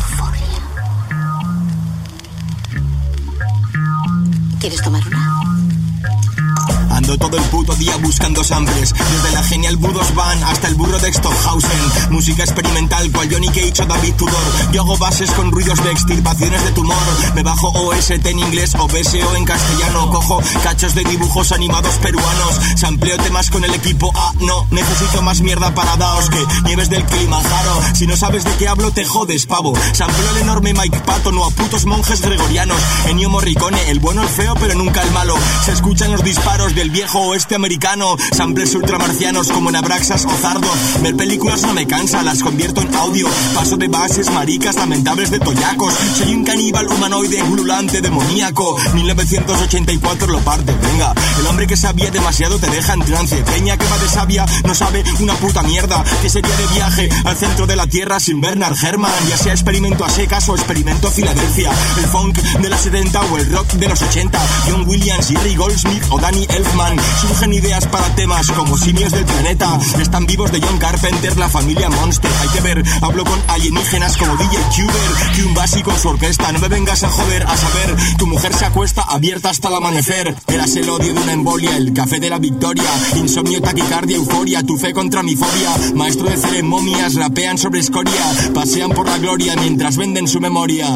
¿Quieres tomar una? Ando todo el puto día buscando samples, desde la genial Budos Van hasta el burro de Stockhausen. Música experimental cual Johnny Cage o David Tudor. Yo hago bases con ruidos de extirpaciones de tumor. Me bajo OST en inglés o BSO en castellano. Cojo cachos de dibujos animados peruanos. Sampleo temas con el equipo A. No, necesito más mierda para daos que nieves del Kilimanjaro. Si no sabes de qué hablo te jodes, pavo. Sampleo el enorme Mike Patton o a putos monjes gregorianos. Ennio Morricone, el bueno, el feo pero nunca el malo. Se escuchan los disparos del viejo oeste americano, samples ultramarcianos como en Abraxas o Zardo. Ver películas no me cansa, las convierto en audio. Paso de bases maricas lamentables de toyacos. Soy un caníbal humanoide glulante demoníaco. 1984 lo parte, venga. El hombre que sabía demasiado te deja en trance. Peña que va de sabia no sabe una puta mierda. Que sería de viaje al centro de la tierra sin Bernard Herrmann. Ya sea experimento a secas o experimento Filadelfia. El funk de los 70 o el rock de los 80. John Williams, Jerry Goldsmith o Danny Elfman. van. Surgen ideas para temas como simios del planeta. Están vivos de John Carpenter, la familia Monster. Hay que ver, hablo con alienígenas como DJ Cuber, que un básico en su orquesta. No me vengas a joder, a saber, tu mujer se acuesta abierta hasta el amanecer. Eras el odio de una embolia, el café de la victoria. Insomnio, taquicardia, euforia, tu fe contra mi fobia. Maestro de ceremonias, rapean sobre escoria. Pasean por la gloria mientras venden su memoria.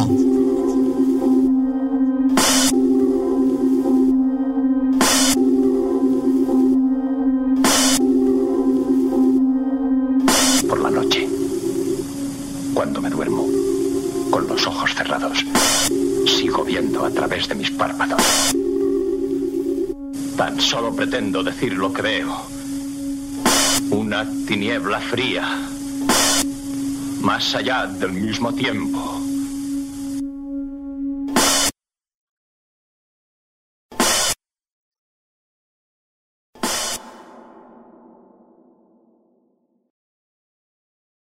Por la noche, cuando me duermo, con los ojos cerrados, sigo viendo a través de mis párpados. Tan solo pretendo decir lo que veo. Una tiniebla fría. Más allá del mismo tiempo.